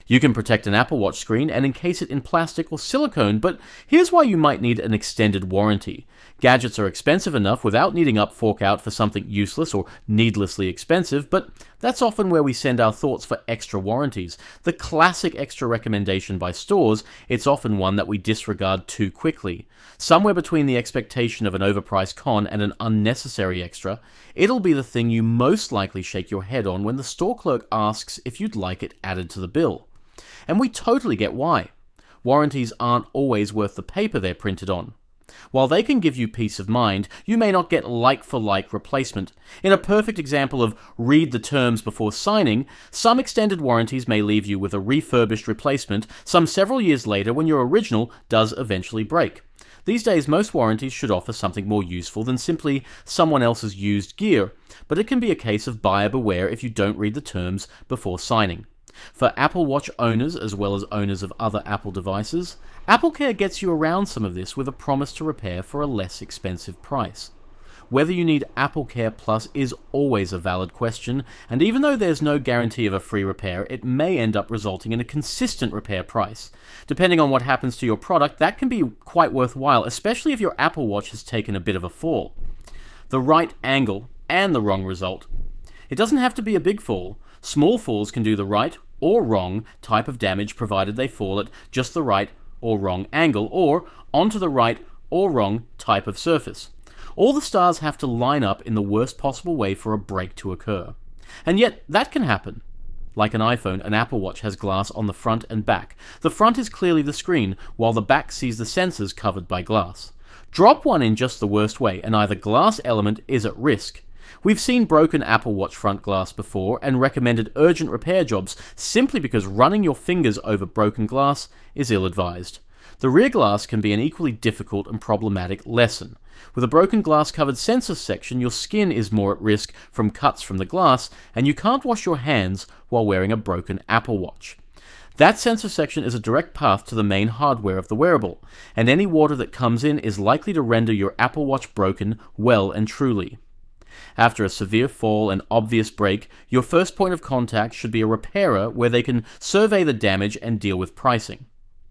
You can protect an Apple Watch screen and encase it in plastic or silicone, but here's why you might need an extended warranty. Gadgets are expensive enough without needing to fork out for something useless or needlessly expensive, but that's often where we send our thoughts for extra warranties. The classic extra recommendation by stores, it's often one that we disregard too quickly. Somewhere between the expectation of an overpriced con and an unnecessary extra, it'll be the thing you most likely shake your head on when the store clerk asks if you'd like it added to the bill. And we totally get why. Warranties aren't always worth the paper they're printed on. While they can give you peace of mind, you may not get like-for-like replacement. In a perfect example of read the terms before signing, some extended warranties may leave you with a refurbished replacement some several years later when your original does eventually break. These days, most warranties should offer something more useful than simply someone else's used gear, but it can be a case of buyer beware if you don't read the terms before signing. For Apple Watch owners, as well as owners of other Apple devices, AppleCare gets you around some of this with a promise to repair for a less expensive price. Whether you need AppleCare Plus is always a valid question, and even though there's no guarantee of a free repair, it may end up resulting in a consistent repair price. Depending on what happens to your product, that can be quite worthwhile, especially if your Apple Watch has taken a bit of a fall. The right angle and the wrong result. It doesn't have to be a big fall. Small falls can do the right or wrong type of damage provided they fall at just the right or wrong angle, or onto the right or wrong type of surface. All the stars have to line up in the worst possible way for a break to occur. And yet, that can happen. Like an iPhone, an Apple Watch has glass on the front and back. The front is clearly the screen, while the back sees the sensors covered by glass. Drop one in just the worst way, and either glass element is at risk. We've seen broken Apple Watch front glass before and recommended urgent repair jobs simply because running your fingers over broken glass is ill-advised. The rear glass can be an equally difficult and problematic lesson. With a broken glass-covered sensor section, your skin is more at risk from cuts from the glass, and you can't wash your hands while wearing a broken Apple Watch. That sensor section is a direct path to the main hardware of the wearable, and any water that comes in is likely to render your Apple Watch broken well and truly. After a severe fall and obvious break, your first point of contact should be a repairer where they can survey the damage and deal with pricing.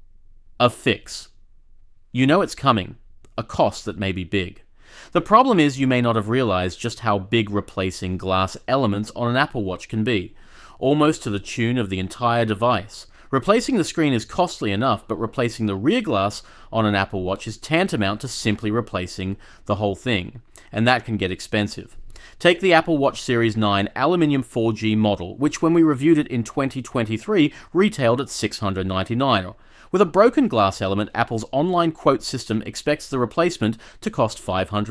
A fix. You know it's coming, a cost that may be big. The problem is you may not have realized just how big replacing glass elements on an Apple Watch can be, almost to the tune of the entire device. Replacing the screen is costly enough, but replacing the rear glass on an Apple Watch is tantamount to simply replacing the whole thing, and that can get expensive. Take the Apple Watch Series 9 Aluminium 4G model, which when we reviewed it in 2023 retailed at $699. With a broken glass element, Apple's online quote system expects the replacement to cost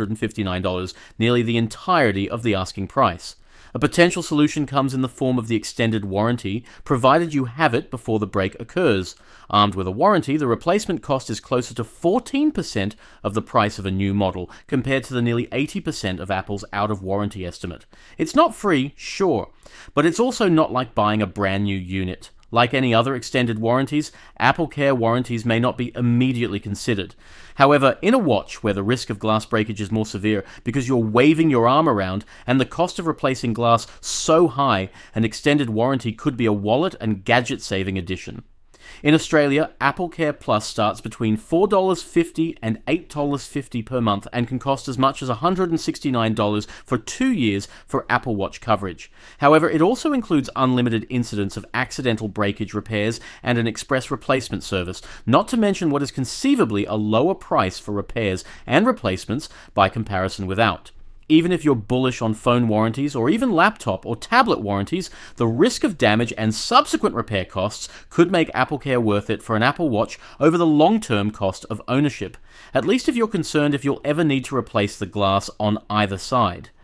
$559, nearly the entirety of the asking price. A potential solution comes in the form of the extended warranty, provided you have it before the break occurs. Armed with a warranty, the replacement cost is closer to 14% of the price of a new model, compared to the nearly 80% of Apple's out-of-warranty estimate. It's not free, sure, but it's also not like buying a brand new unit. Like any other extended warranties, AppleCare warranties may not be immediately considered. However, in a watch where the risk of glass breakage is more severe because you're waving your arm around and the cost of replacing glass so high, an extended warranty could be a wallet and gadget-saving addition. In Australia, AppleCare Plus starts between $4.50 and $8.50 per month and can cost as much as $169 for 2 years for Apple Watch coverage. However, it also includes unlimited incidents of accidental breakage repairs and an express replacement service, not to mention what is conceivably a lower price for repairs and replacements by comparison without. Even if you're bullish on phone warranties or even laptop or tablet warranties, the risk of damage and subsequent repair costs could make AppleCare worth it for an Apple Watch over the long-term cost of ownership, at least if you're concerned if you'll ever need to replace the glass on either side.